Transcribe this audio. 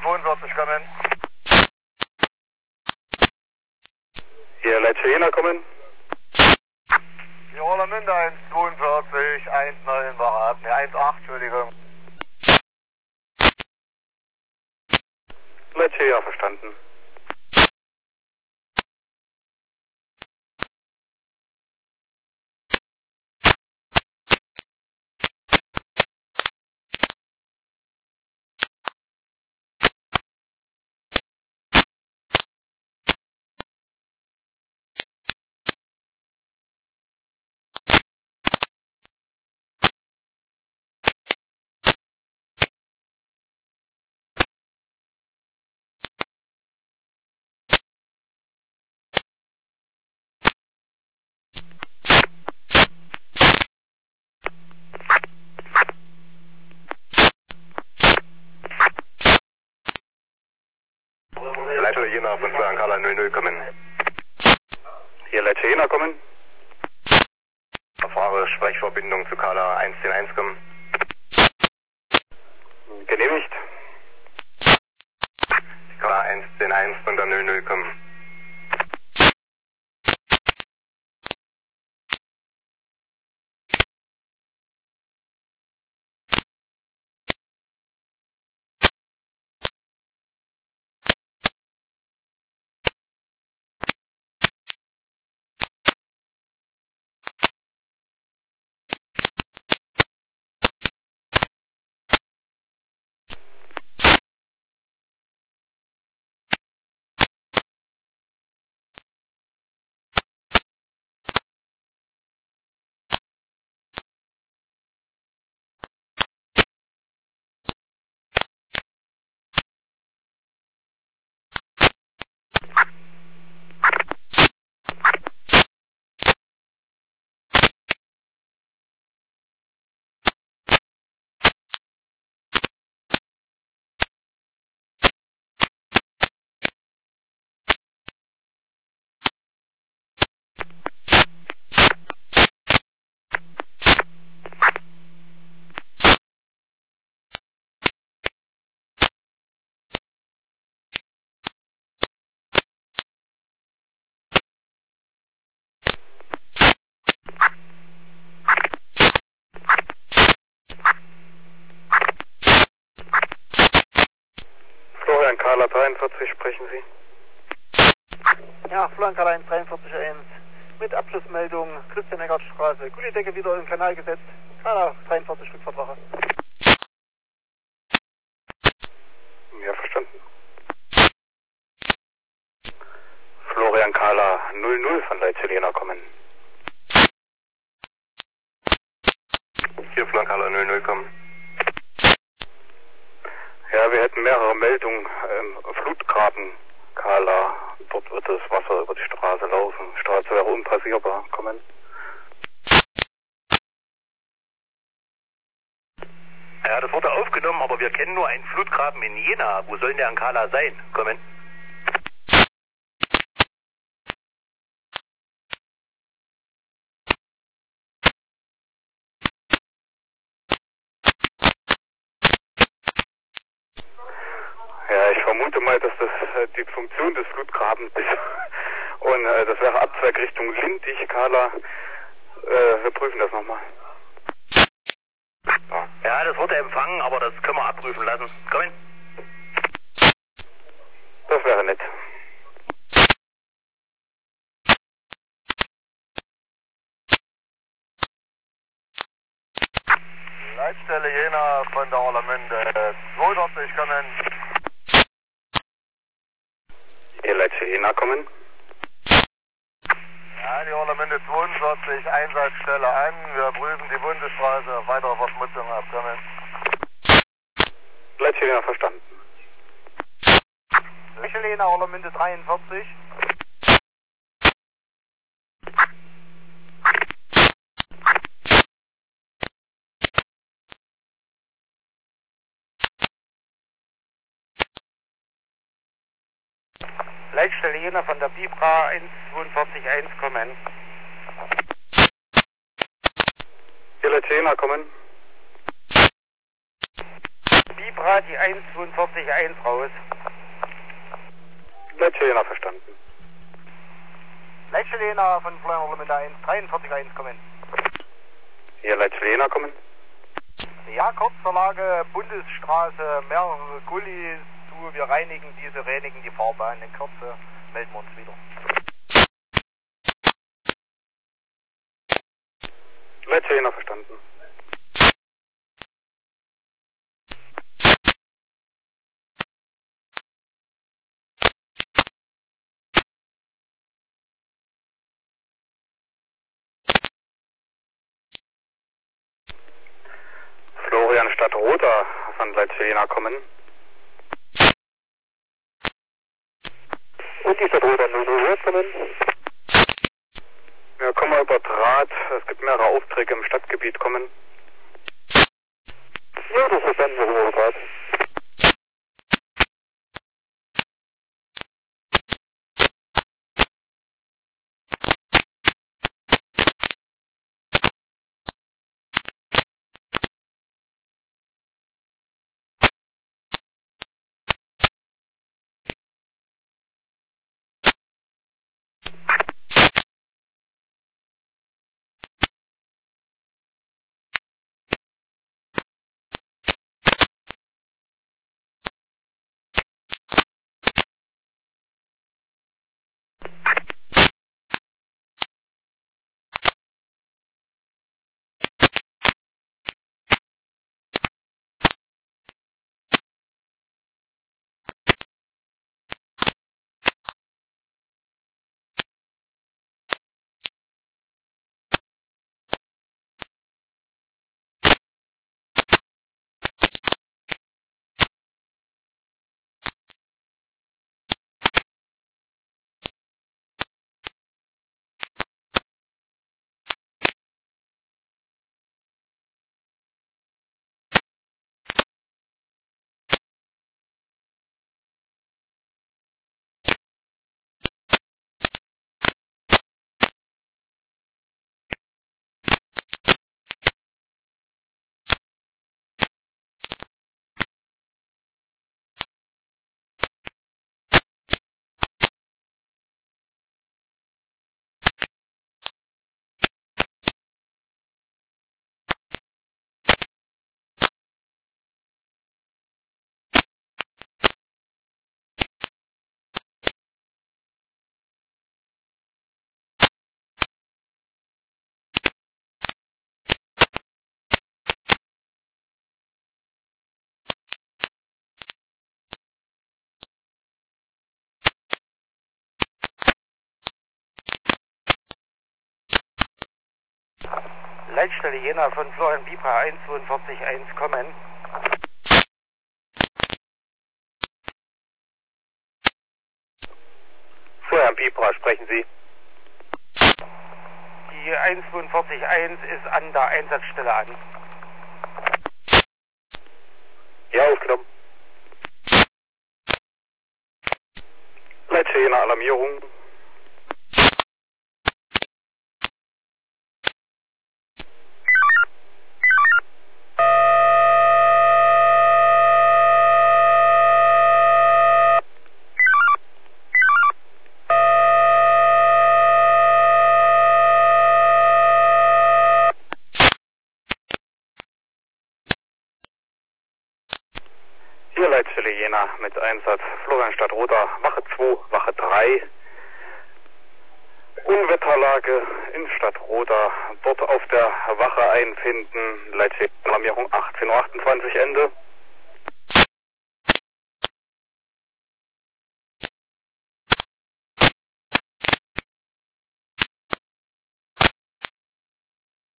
42 kommen. Hier Leitze Jena kommen. Hier Orlamünde 142, 19 beraten, 18, Entschuldigung. Leitze ja, verstanden. Leitze Jena von Florian Carla 00 kommen. Hier Leitze Jena kommen. Erfahre Sprechverbindung zu Carla 110-1 kommen. Genehmigt. Carla 110-1 von der 00 kommen. Florian Carla 43, sprechen Sie. Ja, Florian Carla 143-1 mit Abschlussmeldung Christian-Eckert-Straße. Gute Decke wieder im Kanal gesetzt. Carla 43 Rückvertrag. Ja, verstanden. Florian Carla 00 von Leitze Jena kommen. Hier Florian Carla 00 kommen. Ja, wir hätten mehrere Meldungen. Flutgraben, Carla. Dort wird das Wasser über die Straße laufen. Die Straße wäre unpassierbar. Kommen. Ja, das wurde aufgenommen, aber wir kennen nur einen Flutgraben in Jena. Wo soll der an Carla sein? Kommen. Ja, ich vermute mal, dass das die Funktion des Flutgrabens ist. Und das wäre Abzweig Richtung Lindig, Carla. Wir prüfen das nochmal. Ja, das wurde empfangen, aber das können wir abprüfen lassen. Kommen. Das wäre nett. Leitstelle Jena von der Orlamünde 42 kommen. Hier Leitze Jena kommen. Ja, die Orlamünde 42, Einsatzstelle an. Wir prüfen die Bundesstraße. Weitere Verschmutzung abkommen. Leitze Jena verstanden. Michelena Orlamünde 43. Leitstelle Jena von der Bibra 142-1 kommen. Hier Leitze Jena kommen. Bibra Draht die 142.1 raus. Leitstelle Jena verstanden. Leitstelle Jena von Florian Limiter 1, 43.1 kommen. Hier Leitstelle Jena kommen. Ja, kurz zur Lage, Bundesstraße, mehrere Gullis zu, wir reinigen die Fahrbahn. In Kürze melden wir uns wieder. Leitstelle Jena verstanden. Florian Stadtroter von Leitstelle Jena kommen. Und die Stadtroter 0 kommen. Ja, kommen wir über Draht. Es gibt mehrere Aufträge im Stadtgebiet kommen. Ja, das ist dann über Draht. Leitstelle Jena von Florian Bibra 142.1 kommen. Florian Bibra, sprechen Sie. Die 142.1 ist an der Einsatzstelle an. Ja, aufgenommen. Leitstelle Jena Alarmierung. Hier Leitstelle Jena mit Einsatz Florian Stadtroter, Wache 2, Wache 3. Unwetterlage in Stadtroter, dort auf der Wache einfinden, Leitstelle Alarmierung 18:28 Uhr Ende.